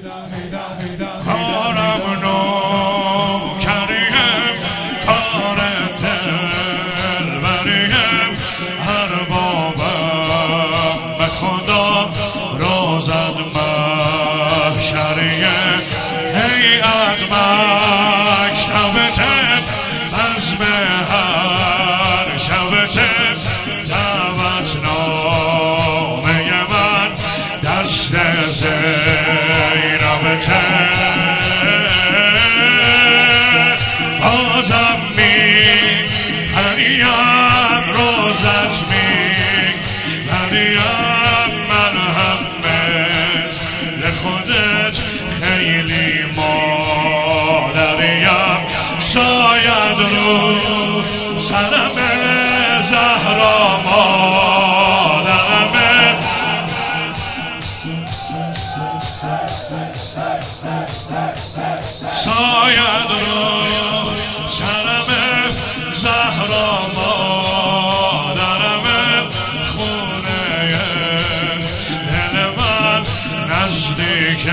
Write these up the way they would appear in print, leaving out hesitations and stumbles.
کارم نوکریم کار دلبریم اربابم به خدا روزد محشریم هیئت مکتبت بزم هر شبت دعوتنامه من دست زینبت بازم می‌پریم روزت می‌پریم من هم مثل خودت خیلی مادریم شاید رو سرم زهرا مادرم شاید رو سرم زهرا مادرم خونه دل من نزدیک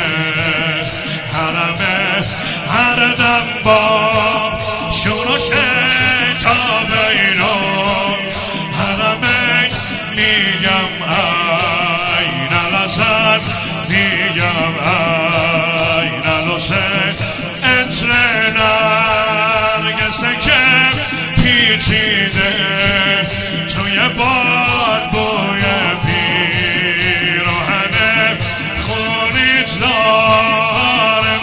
حرمه هر دم با شورش تا بیرون حرمه میگم این الحسن میگم این الحسین عطر نرگسه که پیچیده توی باد بوی پیراهنه خونیت داره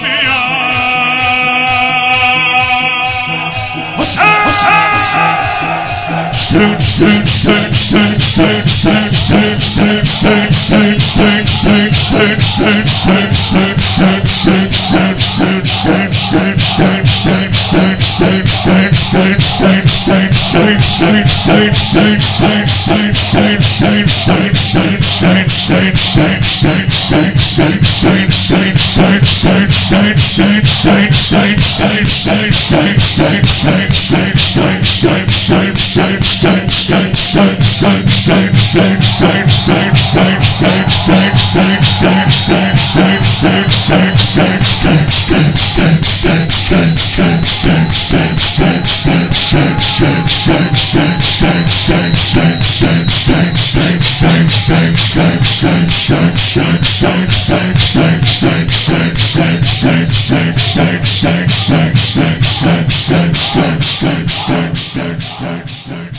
Stay.